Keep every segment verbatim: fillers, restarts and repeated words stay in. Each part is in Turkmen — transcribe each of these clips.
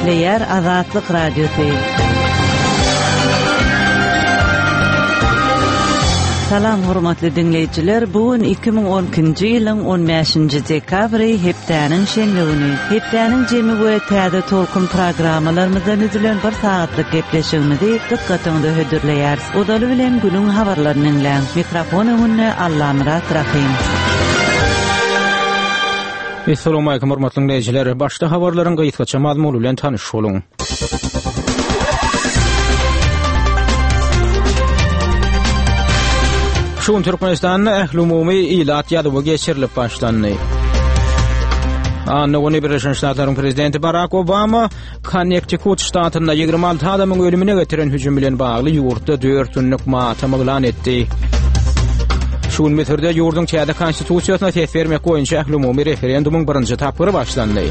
Dinleyer Azatlyk Radiosu. Salam hormatly dinleyijiler. Bugun iki ming on ikinji ýylyň on beşinji dekabry hepdäniň şenbe güni. Hepdäniň jemi we täze tolkun programmalarymyzdan üzülen bir saatlyk gepleşigimizi dikkatiňizde hödürleýär. Odaly bilen günüň habarlaryny dinleň. Mikrofon öňünde Allah Murat Rahim. Assalamu alaykum hormatly dinleyijiler. Başda habarlaryň gaýtgaça mazmuny bilen tanyş boluň. Şuun Türkmenistan'da ähli umumy ilat ýadyby geçirilip başlandy. Anna Birleşik Ştatlaryň prezidenti Barack Obama Connecticut ştatynda ýygrimi alty adamyň ölümine getiren hüjüm bilen bagly ýurtda dört günlük matam elan etdi. Şuun meterde ýurduň täze konstitusiýasyna täsir bermek boýunça ähli umumy referendumyň birinji tapyry başlandy.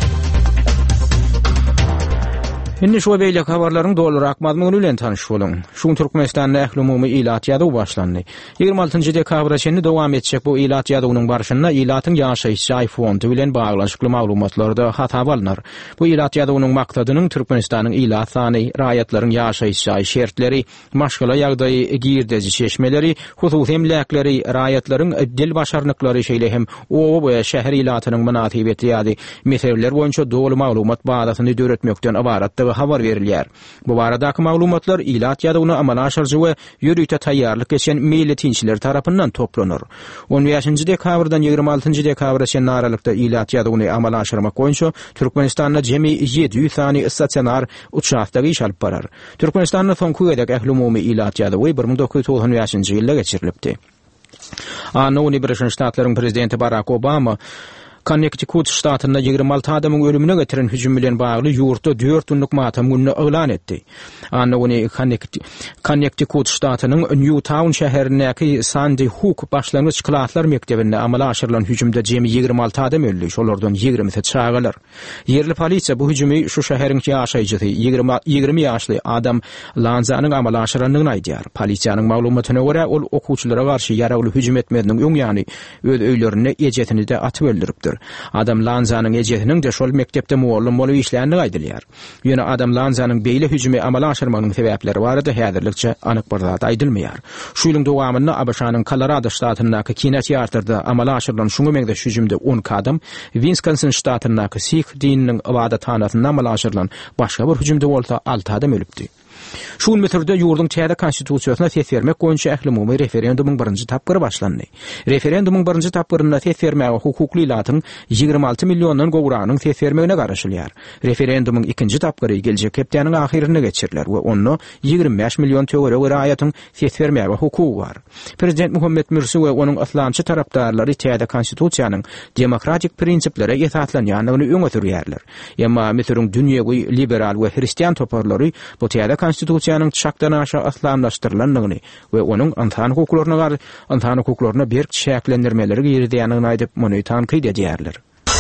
Indi şu beýle habarlaryň dolurak mazmuny bilen tanyş boluň. Şuň Türkmenistanda ähli umumy ilat ýady başlandy. ýygrimi altynjy dekabra çenli dowam etjek bu ilat ýadynyň barşynda ilatyň ýaşaýyş fondy bilen baglanşykly maglumatlarda hata balynar. Bu ilat ýadynyň maksadynyň Türkmenistanyň ilat sany, raýatlaryň ýaşaýyş şertleri, maşgala ýagdaýy girdezi çeşmeleri, hususy emlakleri, raýatlaryň dil başarnyklary şeýle hem o bu şäher ilatynyň münasibeti ýady meseleler boýunça dolu maglumat bazasyny döretmekden ibarat habar verilýär. Bu baradaky maglumatlar ilat ýadyny amala aşyrjy we ýürüýte taýýarlyk geçen meýletinçiler tarapyndan toplanır. on beşinji dekabrdan ýygrimi altynjy dekabraça naralykda ilat ýadyny amala aşyrmak boýunça Türkmenistanda jemi ýedi ýüz sany stasionar uçakdagy iş alyp barar. Türkmenistanda soňky ýylda ähli umumy ilat ýadyny bir ming dokuz ýüz togsany beşinji ýylda geçirilipdi. Anna Birleşik Ştatlaryň prezidenti Barack Obama Connecticut ştatynda ýygrimi alty adamyň ölümine getiren hüjüm bilen bagly ýurtda dört günlük matam gününi elan etdi. Anna ony Connecticut ştatynyň Newtown şäherindäki Sandy Hook başlangyç klaslar mektebinde amala aşyrylan hüjümde jemi ýygrimi alty adam öldü. Şolardan ýygrimi çağalar. Yerli polisiýa bu hüjümi şu şäheriň ýaşaýjy ýygrimi ýaşly adam Lanzanyň amala aşyranlygyny aýdýar. Polisiýanyň maglumatyna görä ol okuwçylara garşy ýaragly hüjüm etmediň öň ýany öz öýlerine ejetini de atyp öldüripdir. Adam Lanzanyň ejetiniň de şol mektepde muallim bolup işlänligi aýdylýar. Ýöne adam Lanzanyň beýle hüjümi amala aşyrmagynyň sebäpleri barada häzirlikçe anyk bir zat aýdylmaýar. Şu ýylyň dowamynda A B Ş'nyň Colorado ştatyndaky kinoteatrda amala aşyrylan şuňa meňde hüjümde on adam, Wisconsin ştatyndaky Sikh dininiň ibadathanasynda amala aşyrylan başga bir hüjümde bolsa alty adam ölüpdi. Şu meterde ýurduň täze konstitusiýasyna täsir bermek boýunça ähli umumy referendumyň birinji tapyry başlandy. Referendumyň birinji tapyryna täsir bermäge hukukly ilatyň ýygrimi alty millionyň gowranyň täsir bermegine garaşylýar. Referendumyň ikinji tapyry geljek hepdäniň ahyrine geçiriler we onu ýygrimi beş million töwere raýatyň täsir bermäge hukuky bar. Prezident Muhammed Mursi we onuň islamçy tarapdarlary täze konstitusiýanyň demokratik prinsiplere esaslanýanyny öňe sürýärler. Emma meselem dünýäwi liberal we hristiýan toparlary bu täze konstitusiýanyň çakdan aşa islamlaşdyrylanlygyny we onuň insan hukuklaryna insan hukuklaryna berk şäklendirmeleri ýerdiýanyny aýdyp muny tanqid edýärler.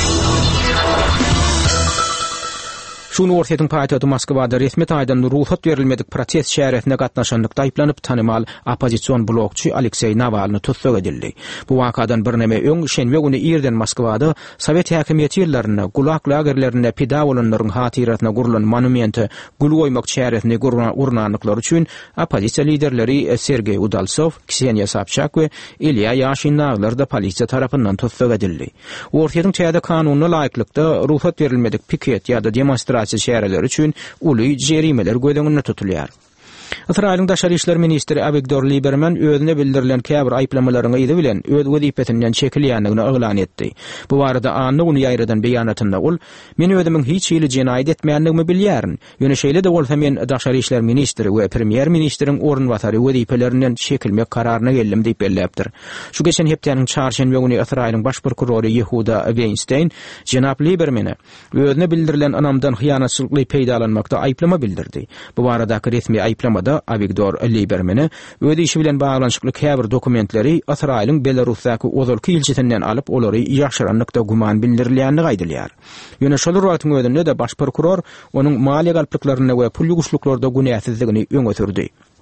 Şunu ortaýyň paýtagy Moskwada resmi taýdan ruhsat berilmedik protest şäheretinde gatnaşanlykda aýplanyp tanymal opozisiýon blokçy Aleksey Navalny tutsak edildi. Bu wakadan bir neme öň şenbe güni ýerden Moskwada Sowet häkimiýeti ýyllaryna gulak lagerlerine pida bolanlaryň hatiratyna gurulan monumenti gul goýmak şäheretinde gurnanlyklary üçin opozisiýa liderleri Sergey Udaltsov, Kseniya Sobchak we Ilya Yashinaglar da polisiýa tarapyndan tutsak edildi. Ortaýyň täze kanunyna laýyklykda ruhsat berilmedik piket ýa-da demonstrasiýa şäherler üçin uly jerimeler gödüňünde tutulýar. İsrail'in Daşary işler ministri Avigdor Lieberman özüne bildirilen käbir aýplamalaryň ýygy bilen öz wezipetinden çekilýändigini elan etdi. Bu barada anny uny ýaýradan beýanatynda ol, "Men özümiň hiç ýyly jenaýat etmänligimi bilýärin. Ýöne şeýle de bolsa men Daşary işler ministri we premier ministriň ornwatary wezipelerinden çekilmek kararyna geldim" diýip belläpdir. Şu geçen hepdäniň çarşenbe güni Israil'in baş prokurory Yehuda Weinstein jenap Lieberman'a özüne bildirilen anamdan hyýanatçylykly peýdalanmakda aýplama bildirdi. Bu baradaky resmi aýplamada Avigdor Lieberman'a öde işi bilen baglanşykly käbir dokumentleri Israil'in Belarusdaky ozalky ilçesinden alyp olary ýaşyranlykda guman bildirilýänligi aýdylýar. Ýöne şol wagtyň özünde de baş prokuror onuň maliýe galplyklaryna we pul ýuwuşluklarda günäsizligini öňe sürdi.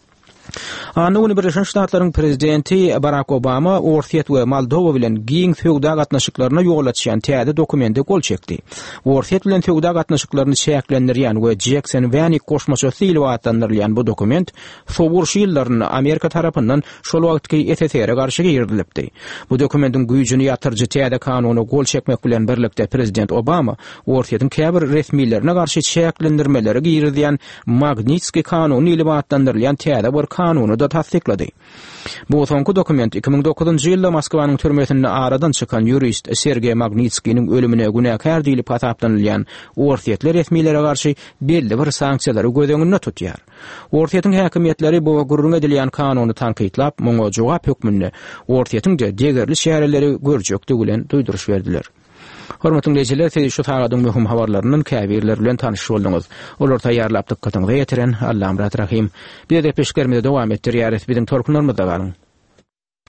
Anna Uni Birleşmiş Ştatlaryň prezidenti Barack Obama Orset we Moldova bilen giň feowda gatnaşyklaryna ýol açýan täze dokumente gol çekdi. Orset bilen feowda gatnaşyklaryny şäklendirýän we Jackson Vanik goşmaça syly wagtlandyrylýan bu dokument sowurşy ýyllaryny Amerika tarapyndan şol wagtky S S R-e garşy girilipdi. Bu dokumentin güýjüni ýatyrjy täze kanuny gol çekmek bilen birlikde prezident Obama Orset'in käbir resmiýetlerine garşy şäklendirmeleri girilýän Magnitsky kanuny ýyly wagtlandyrylýan täze bir kanuny da tasdiklady. Bu soňky dokument iki ming dokuzunçy ýylda Moskwanyň türmesinde aradan çykan jurist Sergey Magnitskyň ölümine günäkär diýilip hataplanylýan Orsetler resmiýetlere garşy belli bir sanksiýalary göz öňünde tutýar. Orsetň häkimetleri bu gurrun edilýän kanuny tanqidlap, muňa jogap hökmünde Orsetň de degerli şäherleri görjekdi bilen duýduruş berdiler. Hormatly dinleyijiler, siz şu tagadyň möhüm habarlarynyň käbirler bilen tanyş boldyňyz. Olar taýýarlap dykkatyňyza ýetiren Allam Rahim. Bir de peşgermede dowam etdirýäris, biziň torkunlarymyzda galyň.